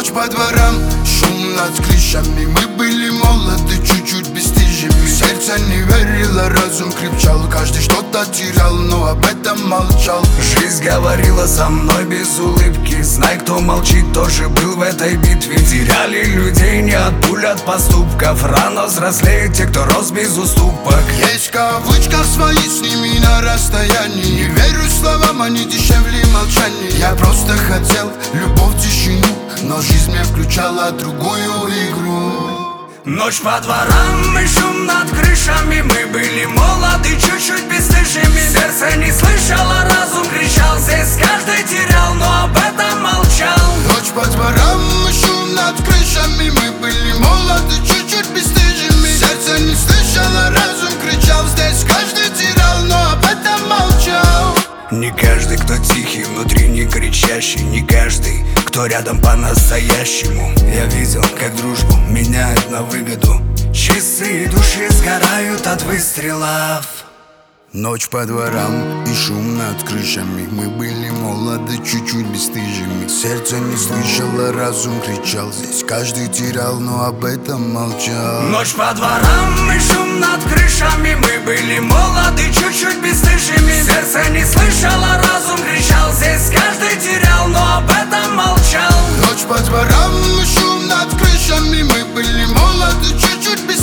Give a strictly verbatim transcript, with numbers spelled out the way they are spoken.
Ночь по дворам, шум над крышами. Мы были молоды, чуть-чуть бесстыжими. Сердце не верило, разум крепчал. Каждый что-то терял, но об этом молчал. Жизнь говорила со мной без улыбки. Знай, кто молчит, тоже был в этой битве. Теряли людей не от пуль, от поступков. Рано взрослеют те, кто рос без уступок. Есть кавычка свои, с ними на расстоянии. Не верю словам, они дешевле молчания. Я просто хотел любовь, тишину, но жизнь мне включала другую игру. Ночь по дворам и шум над крышами. Мы были молоды, чуть-чуть бесстыжими. Сердце не слышало, разум кричал. Здесь каждый терял, но об этом молчал. Ночь по дворам и шум над крышами. Мы были молоды, чуть-чуть бесстыжими. Сердце не слышало, разум кричал. Здесь каждый терял, но об этом молчал. Не каждый, кто тихий, внутри не кричащий. Не каждый, кто рядом по-настоящему. Я видел, как дружбу меняют на выгоду. Чистые души сгорают от выстрелов. Ночь по дворам и шум над крышами. Мы были молоды, чуть-чуть бесстыжими. Сердце не слышало, разум кричал. Здесь каждый терял, но об этом молчал. Ночь по дворам и шум над крышами. Мы были молоды, чуть-чуть бесстыжими. Сердце не слышало, разум кричал. Здесь каждый терял, но об этом молчал. Ночь по дворам и шум над крышами. Мы были молоды, чуть-чуть бесстыжими.